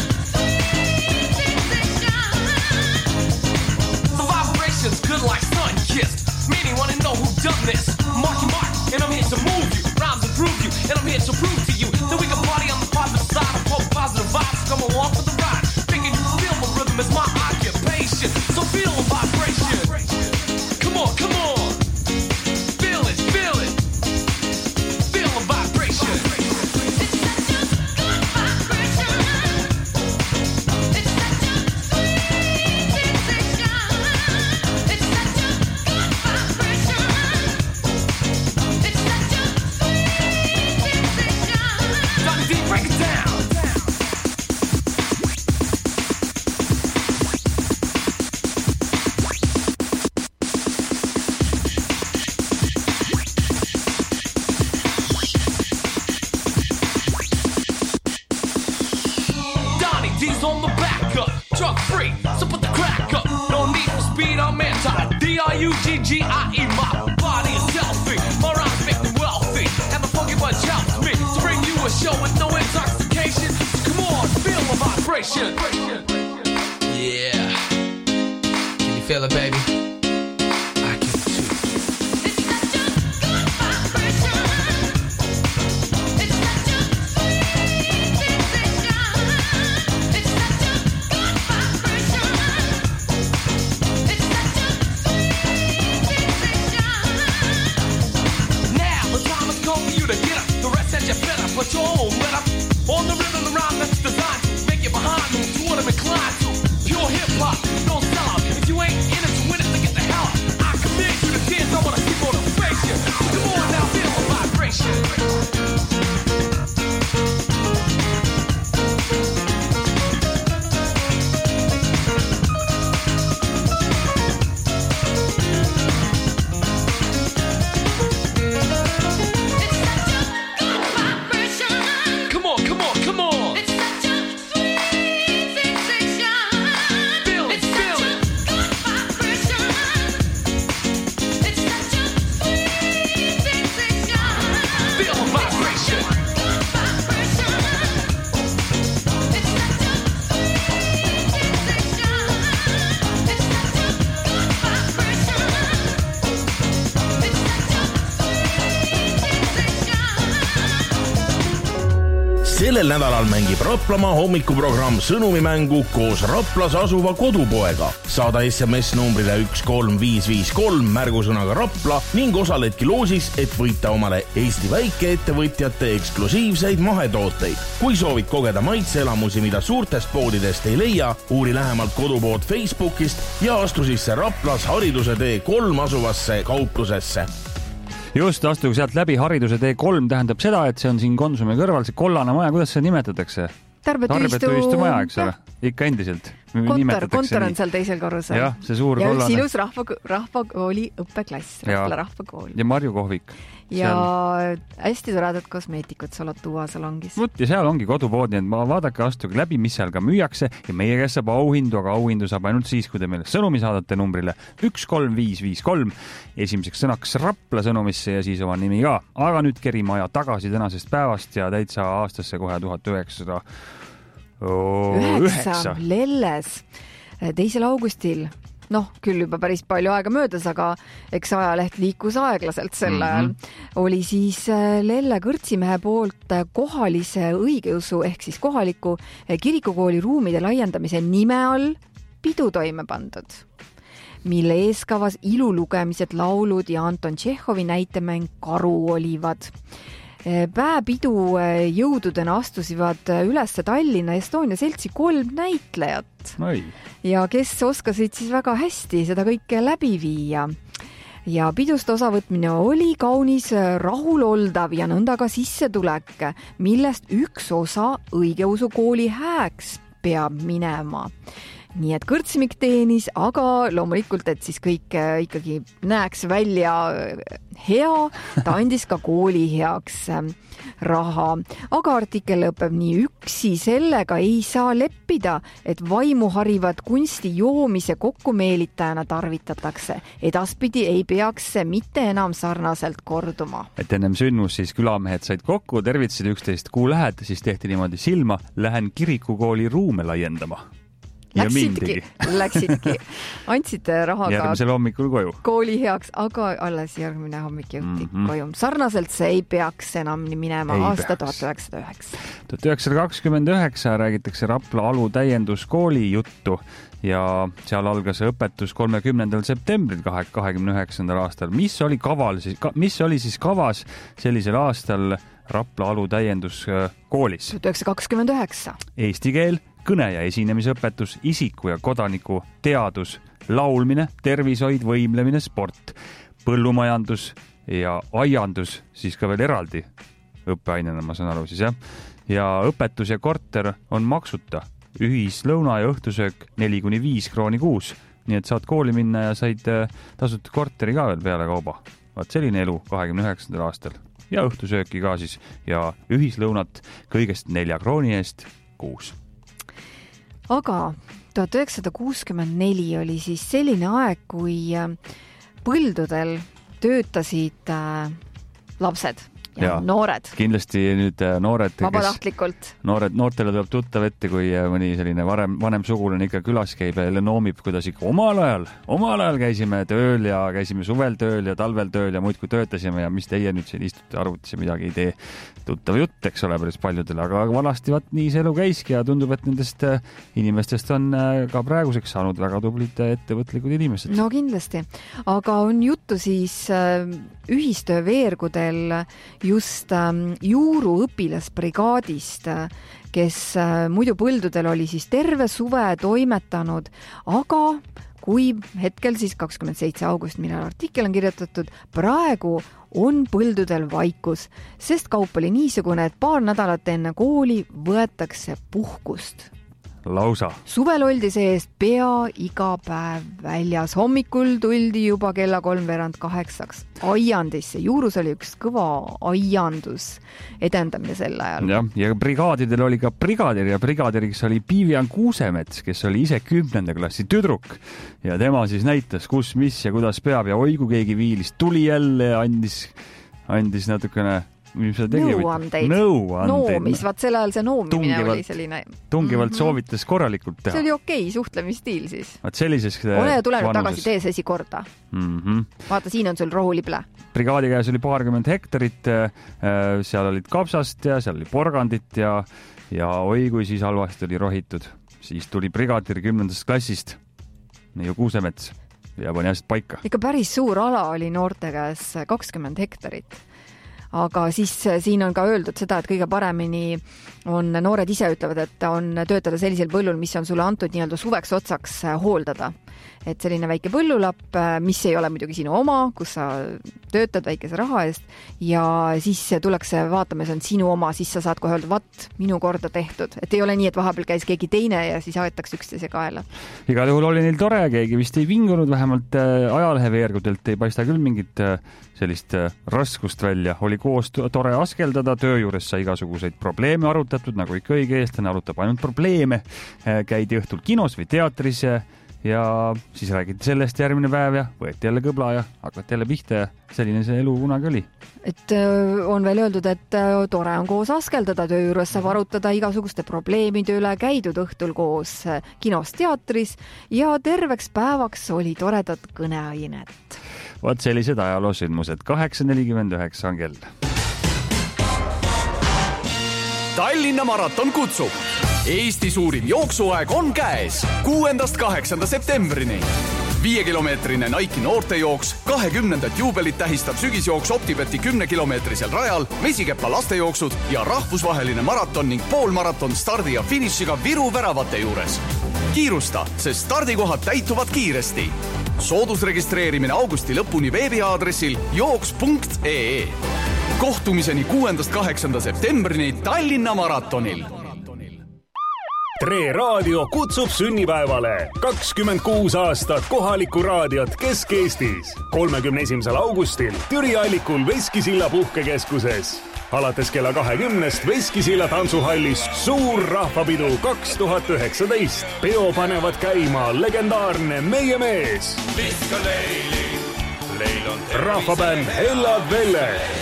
I'm anti-D-R-U-G-G-I-E. My body is selfie, my rhymes make me wealthy, and my funky bunch helps me to bring you a show with no intoxication. Come on, feel the vibration. Yeah. Can you feel it, baby? I can too. It's such a good vibration. It's such a sweet sensation. It's such a good vibration. It's such a sweet sensation. Now the time has come for you to get up. The rest that you better put your own rhythm on the rhythm, the rhyme that's designed to make you behind you to what I'm inclined to. Pure hip hop, no sellout. If you ain't in it to win it, then get the hell out. I command you to dance. I wanna see motivation. Come on now, feel the vibration. Come on, come on, come on. It's such a sweet sensation. Feel it, It's feel such a it. good vibration. It's such a sweet sensation. Feel the vibration. Good vibration. It's such a sweet sensation. It's such a good vibration. It's such a sweet sensation. Sellel nädalal mängib Raplamaa hommikuprogramm sõnumimängu koos Raplas asuva kodupoega. Saada SMS numbrile 13553 märgusõnaga Rapla ning osaledki loosis, et võita omale Eesti väikeettevõtjate eksklusiivseid mahetooteid. Kui soovid kogeda maitseelamusi, mida suurtest poodidest ei leia, uuri lähemalt kodupood Facebookist ja astu sisse Raplas Hariduse tee 3 asuvasse kauplusesse. Just, astuge sealt läbi. Hariduse tee 3 tähendab seda, et see on siin Konsumi kõrval, see kollane maja, kuidas see nimetatakse? Tarbetuistu maja, eks ole? Ikka endiselt. Kontor on seal teisel korrusel. Jah, see suur ja kollane. üks ilus rahvakooli õppeklass, Rapla rahvakool. Ja Marju kohvik. Ja hästi toredad kosmeetikud Solotua salongis. Võt, ja seal ongi kodupood, nii et vaadake, astuge läbi, mis seal ka müüakse ja meie käest saab auhindu, aga auhindu saab ainult siis, kui te meile sõnumi saadate numbrile 13553. Esimeseks sõnaks Rapla sõnumisse ja siis oma nimi ka. Aga nüüd kerime aja tagasi tänasest päevast ja täitsa aastasse kohe 1909. Lelles 2. augustil. Noh, küll juba päris palju aega möödas, aga eks ajaleht liikus aeglaselt sel ajal. Oli siis Lelle kõrtsimehe poolt kohalise õigeusu ehk siis kohaliku kirikukooli ruumide laiendamise nime all pidu toime pandud, mille eeskavas ilulugemised, laulud ja Anton Tšehhovi näitemäng Karu olivad. Päepidu jõududena astusivad üles Tallinna Estonia seltsi 3 näitlejat. Ja kes oskasid siis väga hästi seda kõike läbi viia. Ja pidust osavõtmine oli kaunis rahuloldav ja nõnda ka sissetulek, millest üks osa õigeusukooli hääks peab minema. Nii et kõrtsimik teenis, aga loomulikult, et siis kõik ikkagi näeks välja hea, ta andis ka kooli heaks raha. Aga artikkel lõpeb nii: üksi sellega ei saa leppida, et vaimu harivad kunsti joomise kokkumeelitajana tarvitatakse. Edaspidi ei peaks see mitte enam sarnaselt korduma. Et ennem sünnus siis külamehed said kokku, tervitasid üksteist, kuhu lähed, siis tehti niimoodi silma, lähen kirikukooli ruume laiendama. Läksidki. Andsid raha järgmisel hommikul koju. Kooli heaks, aga alles järgmine hommik jõuti koju. Sarnaselt see ei peaks enam minema aasta 1909. 1929 räägitakse Rapla Alu täienduskooli juttu ja seal algas õpetus 30. septembril 29. aastal. Mis oli siis kavas sellisel aastal Rapla Alu täienduskoolis? 1929. Eesti keel, kõne- ja esinemisõpetus, isiku ja kodaniku teadus, laulmine, tervishoid, võimlemine, sport, põllumajandus ja aiandus, siis ka veel eraldi õppeainena, ma saan aru siis, jah. Ja õpetus ja korter on maksuta, ühislõuna ja õhtusöök 4-5 krooni kuus, nii et saad kooli minna ja said tasuta korteri ka veel peale kauba. Vaat selline elu 29. aastal ja õhtusööki ka siis ja ühislõunat kõigest 4 krooni eest kuus. Aga 1964 oli siis selline aeg, kui põldudel töötasid lapsed ja noored. Kindlasti nüüd noored, vabatahtlikult. Noortele tuleb tuttav ette, kui mõni selline vanem sugulane ikka külas käib ja noomib, kuidas ikka omal ajal käisime tööl ja käisime suvel tööl ja talvel tööl ja muid kui töötasime ja mis teie nüüd siin istute arvutis ja midagi ei tee. Tuttav jutt, eks ole, päris paljudele, aga vanasti nii see elu käiski ja tundub, et nendest inimestest on ka praeguseks saanud väga tublid ettevõtlikud inimesed. No kindlasti, aga on juttu siis ühistöö veergudel just Juuru õpilasbrigaadist, kes muidu põldudel oli siis terve suve toimetanud, aga kui hetkel siis 27. august, millal artikkel on kirjutatud, praegu on põldudel vaikus, sest kaup oli niisugune, et paar nädalat enne kooli võetakse puhkust. Lausa. Suvel oldi seest pea iga päev väljas. Hommikul tuldi juba kella 7:45 aiandisse. Juurus oli üks kõva aiandus edendamine sel ajal. Ja brigaadidel oli ka brigadir ja brigadiriks oli Piivian Kuusemets, kes oli ise 10. klassi tüdruk ja tema siis näitas, kus, mis ja kuidas peab ja oigu keegi viilis, tuli jälle ja andis natukene nõuandeid. Noomis, vaat sel ajal see noomimine oli selline. Tungivalt soovitas korralikult teha. See oli okei suhtlemisstiil siis. Vaat sellises ole tulenud tagasi, tee see esikorda. Vaata, siin on sul rohulible. Brigaadi käes oli 20 hektarit, seal olid kapsast ja seal oli porgandit ja oi kui siis halvasti oli rohitud. Siis tuli brigaadir 10. klassist, Neiu Kuusemets ja pani asjad paika. Ikka päris suur ala oli noorte käes 20 hektarit. Aga siis siin on ka öeldud seda, et kõige paremini on noored ise ütlevad, et on töötada sellisel põllul, mis on sulle antud nii-öelda suveks otsaks hooldada. Et selline väike põllulapp, mis ei ole muidugi sinu oma, kus sa töötad väikese raha eest ja siis tullakse vaatama, see on sinu oma, siis sa saad kohe öelda, vaat, minu korda tehtud. Et ei ole nii, et vahepeal käis keegi teine ja siis aetakse üksteise kaela. Igal juhul oli neil tore, keegi vist ei vingunud, vähemalt ajaleheveergudelt ei paista küll mingit sellist raskust välja. Oli koos tore askeldada, töö juures sai igasuguseid probleeme arutatud, nagu ikka õige eestlane arutab ainult probleeme. Käidi õhtul kinos või teatris ja siis räägiti sellest järgmine päev ja võeti jälle kõbla ja hakati jälle pihta ja selline see elu kunagi oli. Et on veel öeldud, et tore on koos askeldada, töö juures saab arutada igasuguste probleemide üle, käidud õhtul koos kinos teatris ja terveks päevaks oli toredad kõneainet. Vaat sellised ajaloosündmused, 8:49 on kell. Tallinna maraton kutsub. Eesti suurim jooksuaeg on käes 6.–8. septembrini. 5-kilomeetrine Nike noortejooks, 20. juubelit tähistab sügisjooks Optibeti 10-kilomeetrisel rajal, Vesikepa lastejooksud ja rahvusvaheline maraton ning poolmaraton stardi ja finišiga Viru väravate juures. Kiirusta, sest stardikohad täituvad kiiresti. Soodusregistreerimine augusti lõpuni veebiaadressil jooks.ee. Kohtumiseni 6.–8. septembrini Tallinna maratonil. Tre Raadio kutsub sünnipäevale 26 aastat kohalikku raadiot Kesk-Eestis. 31. augustil Türi Allikul Veskisilla puhkekeskuses. Alates kella 20 Veskisilla tantsuhallis suur rahvapidu 2019. Peo panevad käima legendaarne Meie mees. Rahvabänd Hellad Velled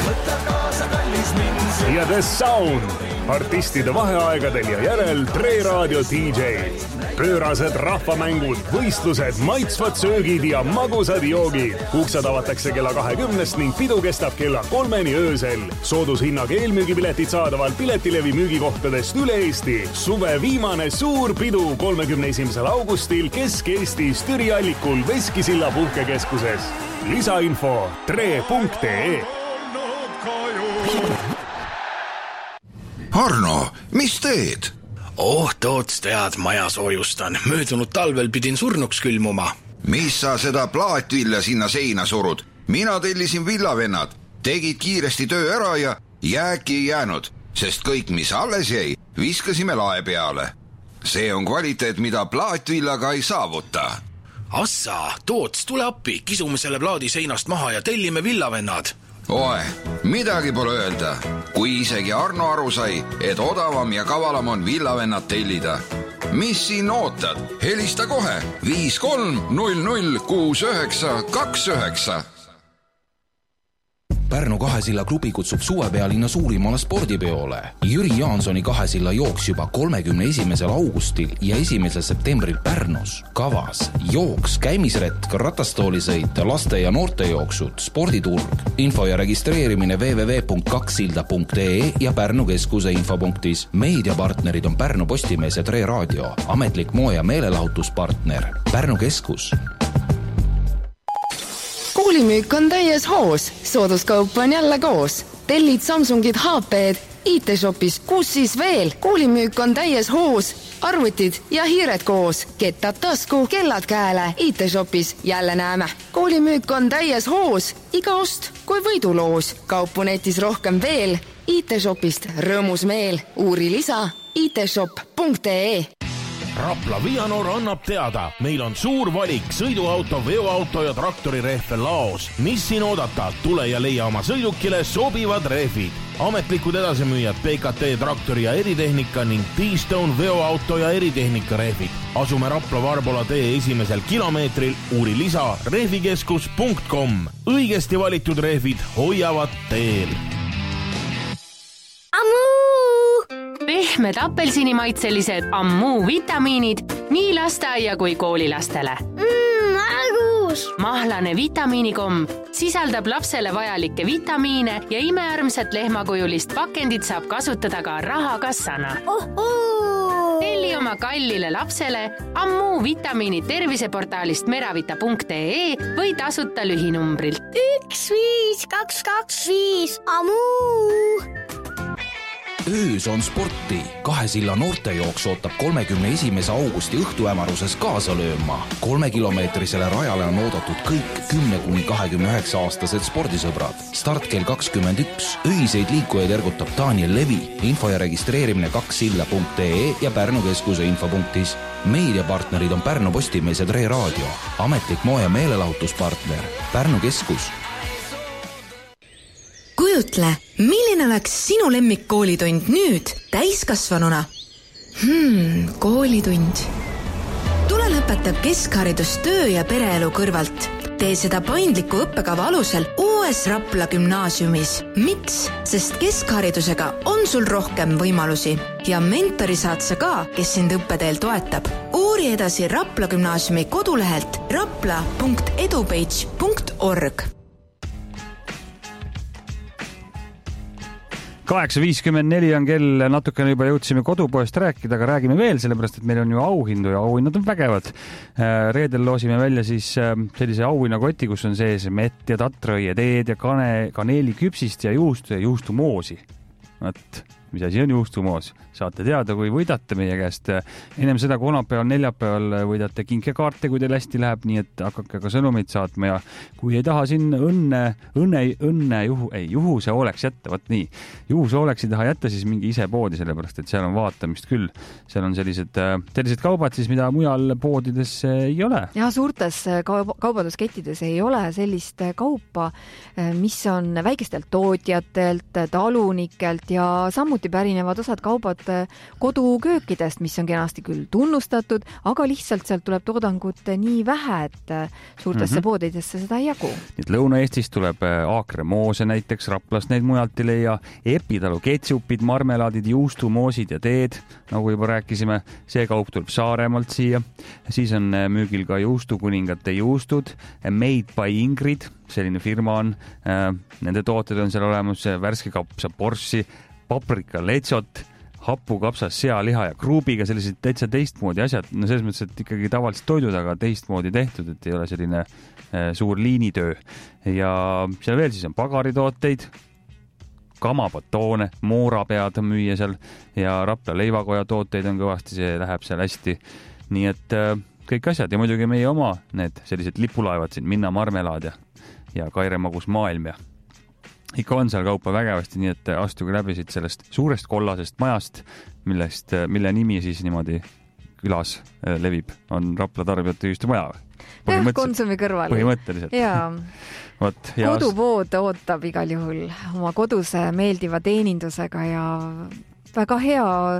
ja The Sound. Artistide vaheaegadel ja järel Tre Raadio DJ. Pöörased rahvamängud, võistlused, maitsvad söögid ja magusad joogid. Uksed avatakse kella 20 ning pidu kestab kella 3 öösel. Soodushinnaga eelmüügipiletid saadavalt Piletilevi müügikohtadest üle Eesti. Suve viimane suur pidu 31. augustil Kesk-Eestis Türi Allikul Veskisilla puhkekeskuses. Lisainfo tre.ee. Arno, mis teed? Toots tead, maja soojustan. Möödunud talvel pidin surnuks külmuma. Mis sa seda plaatvilla sinna seina surud? Mina tellisin villavennad. Tegid kiiresti töö ära ja jääki ei jäänud, sest kõik, mis alles jäi, viskasime lae peale. See on kvaliteet, mida plaatvillaga ei saavuta. Assa, Toots, tule appi. Kisume selle plaadi seinast maha ja tellime villavennad. Oe, midagi pole öelda, kui isegi Arno aru sai, et odavam ja kavalam on villavennad tellida. Mis siin ootad? Helista kohe 53006929. Pärnu Kahesilla klubi kutsub suvepealinna suurimale spordipeole. Jüri Jaansoni Kahesilla jooks juba 31. augustil ja 1. septembril Pärnus. Kavas jooks, käimisretk, ratastoolisõit, laste- ja noortejooksud, sporditurg. Info ja registreerimine www.2silda.ee ja Pärnu keskuse infopunktis. Meediapartnerid on Pärnu Postimees ja Tre Raadio. Ametlik moe- ja meelelahutuspartner Pärnu keskus. Koolimüük on täies hoos, sooduskaup on jälle koos. Tellid Samsungid HP-d IT-shopis, kus siis veel? Koolimüük on täies hoos, arvutid ja hiired koos. Kettad tasku, kellad käele, IT-shopis jälle näeme. Koolimüük on täies hoos, iga ost kui võiduloos. Kaupu netis rohkem veel, IT-shopist rõõmus meel. Uuri lisa itshop.ee. Rapla Vianor annab teada, meil on suur valik sõiduauto, veoauto ja traktorirehve laos. Mis siin oodata? Tule ja leia oma sõidukile sobivad rehvid. Ametlikud edasimüüjad PKT traktori ja eritehnika ning T-Stone veoauto ja eritehnika rehvid. Asume Rapla Varbola tee 1. kilomeetril. Uuri lisa rehvikeskus.com. Õigesti valitud rehvid hoiavad teel. Pehmed apelsinimaitselised Ammu vitamiinid nii lasteaia kui koolilastele. Argus! Mahlane vitamiinikomm sisaldab lapsele vajalikke vitamiine ja imearmsat lehmakujulist pakendit saab kasutada ka rahakassana. Telli oma kallile lapsele Ammu vitamiinid terviseportaalist meravita.ee või tasuta lühinumbrilt 15225 Ammu! Öös on sporti. Kahesilla noortejooks ootab 31. augusti õhtuämaruses kaasa lööma. 3-kilomeetrisele rajale on oodatud kõik 10–29 aastased spordisõbrad. Start kell 21. Öiseid liikujaid ergutab Daniel Levi. Info ja registreerimine 2silda.ee ja Pärnu keskuse infopunktis. Meediapartnerid on Pärnu Postimees ja Tre Raadio. Ametlik moe- ja meelelahutuspartner Pärnu keskus. Kujutle, milline oleks sinu lemmikkoolitund nüüd täiskasvanuna? Koolitund. Tule lõpetab keskharidus töö ja pereelu kõrvalt. Tee seda paindliku õppekava alusel uues Rapla gümnaasiumis. Miks? Sest keskharidusega on sul rohkem võimalusi ja mentori saad sa ka, kes sind õppeteel toetab. Uuri edasi Rapla gümnaasiumi kodulehelt rapla.edupage.org. 8.54 on kell, natukene juba jõudsime kodupoest rääkida, aga räägime veel, sellepärast et meil on ju auhindu ja auhinnad on vägevad. Reedel loosime välja siis sellise auhinnakoti, kus on sees mett ja tatraõieteed ja kaneeliküpsist ja juustumoosi. Mis asi on juustumoos? Saate teada, kui võidate meie käest. Ennem seda kolmapäeval, neljapäeval võidate kinkekaarte, kui teil hästi läheb, nii et hakake ka sõnumeid saatma ja kui ei taha siin juhuse oleks jätta, võt nii. Juhuse oleks ei taha jätta, siis mingi ise poodi, sellepärast et seal on vaatamist küll. Seal on sellised kaubad siis, mida mujal poodides ei ole. Ja suurtes kaubanduskettides ei ole sellist kaupa, mis on väikestelt tootjatelt, talunikelt ja samuti pärinevad osad kaubad koduköökidest, mis on kenasti küll tunnustatud, aga lihtsalt sealt tuleb toodangut nii vähe, et suurtesse poodidesse seda ei jagu. Nüüd Lõuna-Eestist tuleb aakremoose näiteks, Raplast neid mujalt ei leia, Epitalu ketsupid, marmelaadid, juustumoosid ja teed, nagu juba rääkisime, see kaup tuleb Saaremaalt siia. Siis on müügil ka juustukuningate juustud, Made by Ingrid, selline firma on, nende tooted on seal olemas, värske kapsa borssi, paprika letsot, hapukapsas, sealiha ja kruubiga, sellised täitsa teistmoodi asjad. No selles mõttes, et ikkagi tavaliselt toidud, aga teistmoodi tehtud, et ei ole selline suur liinitöö. Ja seal veel siis on pagaritooteid, kamabatoone, moorapead on müüa seal ja Rapla leivakoja tooteid on kõvasti, see läheb seal hästi. Nii et kõik asjad ja muidugi meie oma need sellised lipulaevad siin, Minna marmelaad ja Kaire magus maailm ja ikka on seal kaupa vägevasti, nii et astuge läbi siit sellest suurest kollasest majast, mille nimi siis niimoodi külas levib, on Rapla tarbijate ühistu maja. Konsumi kõrval. Põhimõtteliselt. Kodupood ootab igal juhul oma koduse meeldiva teenindusega ja väga hea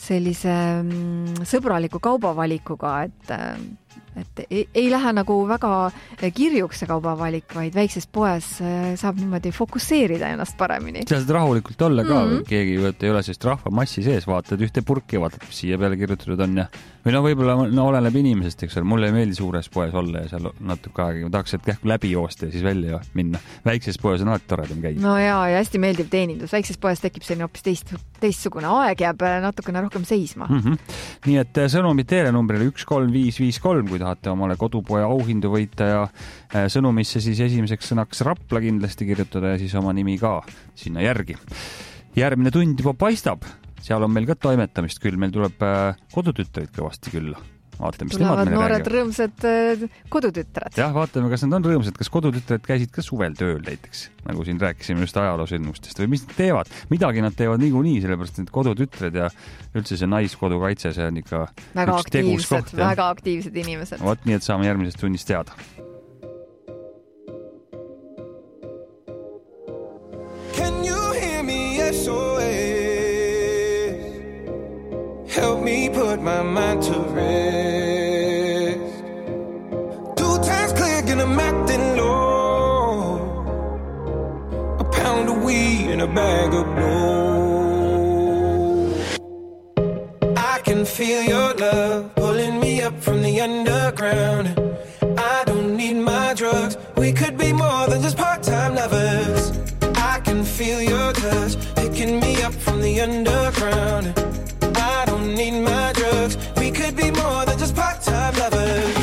sellise sõbraliku kaubavalikuga, et ei lähe nagu väga kirjuks see kaubavalik, vaid väikses poes saab niimoodi fokusseerida ennast paremini. Sa saad rahulikult olla ka, keegi ei ole sellist rahvamassi sees, vaatad ühte purki, vaatad, mis siia peale kirjutatud on ja või võib-olla oleneb inimesest, eks ole, mulle ei meeldi suures poes olla ja seal natuke aega, ma tahaks, et kähku läbi joosta ja siis välja minna. Väikses poes on alati toredam käia. No ja hästi meeldiv teenindus. Väikses poes tekib selline hoopis teistsugune aeg, jääb natukene rohkem seisma. Nii et sõnumid telenumbrile 13553, kui tahate omale kodupoe auhindu võita ja sõnumisse siis esimeseks sõnaks Rapla kindlasti kirjutada ja siis oma nimi ka sinna järgi. Järgmine tund juba paistab. Seal on meil ka toimetamist küll, meil tuleb kodutütreid kõvasti külla. Vaatame, mis tulevad noored rõõmsad kodutütred. Jah, vaatame, kas nad on rõõmsad, kas kodutütred käisid ka suvel tööl näiteks, nagu siin rääkisime just ajaloosündmustest või mis nad teevad. Midagi nad teevad niikuinii, sellepärast et kodutütred ja üldse see naiskodukaitse, see on ikka väga aktiivsed inimesed. Vot nii, et saame järgmisest tunnist teada. Can you hear me SOS? Help me put my mind to rest. 2 times clear, and I'm acting low. A pound of weed and a bag of blow. I can feel your love pulling me up from the underground. I don't need my drugs. We could be more than just part-time lovers. I can feel your touch picking me up from the underground. I don't need my drugs. We could be more than just part-time lovers.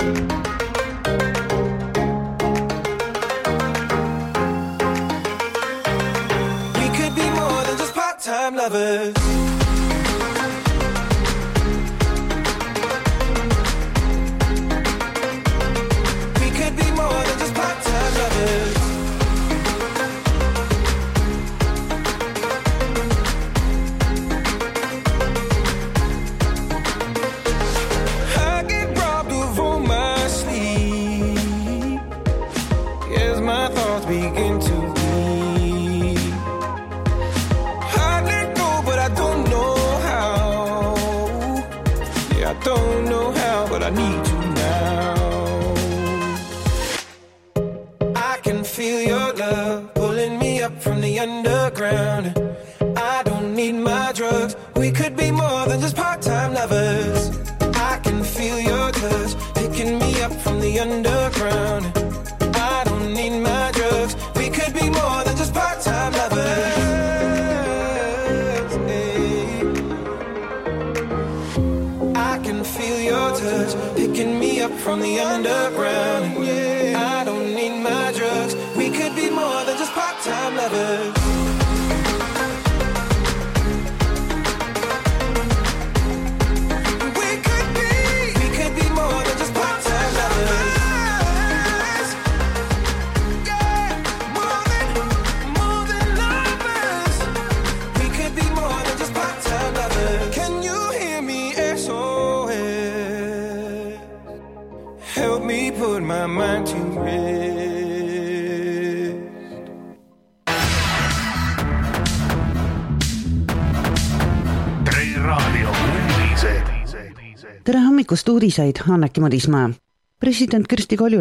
We could be more than just part-time lovers. We could be more than just part-time lovers. Begin to bleed. I let go, but I don't know how. Yeah, I don't know how, but I need to now. I can feel your love pulling me up from the underground. I don't need my drugs. We could be more than just part-time lovers. I can feel your touch picking me up from the underground. I don't need my drugs. We could be more than just part-time lovers. I can feel your touch picking me up from the underground. I don't need my drugs. We could be more than just part-time lovers. Put my mind to rest. Tre Radio uudised. Tere hommikust uudiseid, Anneki Madismäe. President Kersti Kaljulaid